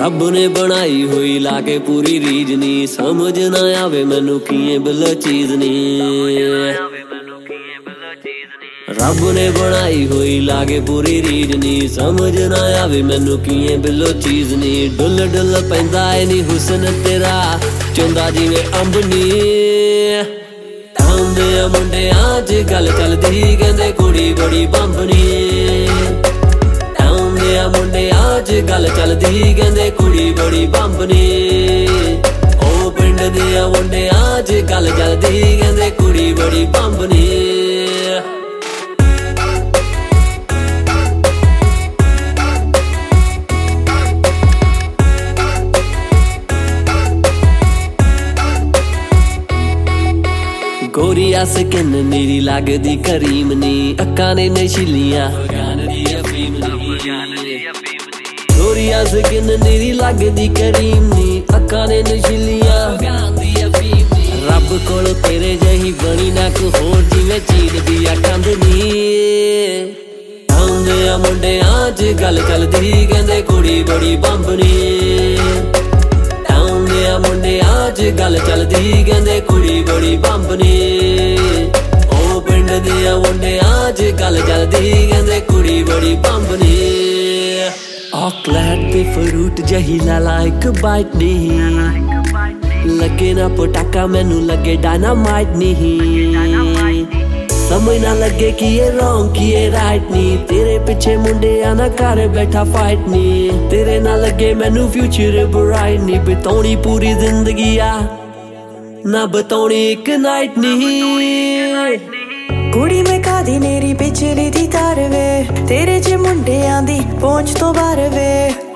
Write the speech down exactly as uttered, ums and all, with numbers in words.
रब ने बनाई हुई लाके पूरी रीज नी, समझ ना आवे मैनू किए बिलो चीज नी। रब ने बनाई हुई लागे पूरी रीज नी, समझ ना आवे मैनू किए बिलो चीज नी। डुल डुल पैंदा है नी हुसन तेरा, चुंदा जिवें अंब नी। टाउन दे मुंडे अज गल चलदी कहंदे कुड़ी बड़ी बंब नी। टाउन दे मुंडे अज गल चलदी कहंदे कुड़ी बड़ी बंब नी। ओ पिंड दे मुंडे अज गल चलदी कहंदे कुड़ी बड़ी बंब नी। गोरिया स्किन नीरी लगदी करीम नी, अक्कां ने नशीलियां गोरिया स्किन नीरी लगदी करीम नी, अक्कां ने नशीलियां। रब कोलों तेरे जही बनी ना कोई होर जिवें चीन दी कंध नी। टाउन दे मुंडे अज गल चलदी कहंदे कुड़ी बड़ी बंब नी। टाउन दे मुंडे अज गल चलदी कहंदे कुड़ी बड़ी बंब नी। ओ पिंड दे मुंडे अज गल चलदी कहंदे कुड़ी बड़ी बंब नी। ऑकलैंड ते फ्रूट जही लाला एक बाइट नी, लगे ना पटाका मैनू लगे डायनामाइट नी। समझ ना लगे कि ये रॉन्ग कि ये राइट नी। तेरे पिछे मुंडे आना कर बैठा फाइट नी। तेरे ना लगे मैनू फ्यूचर ब्राइट नी। बिताउणी पूरी जिंदगी आ ना बिताउणी एक नाइट नी। कुड़ी मैं कादी नेरी पिछली दी तार वे, तेरे च मुंडे आंदी पहुंच तो बार वे।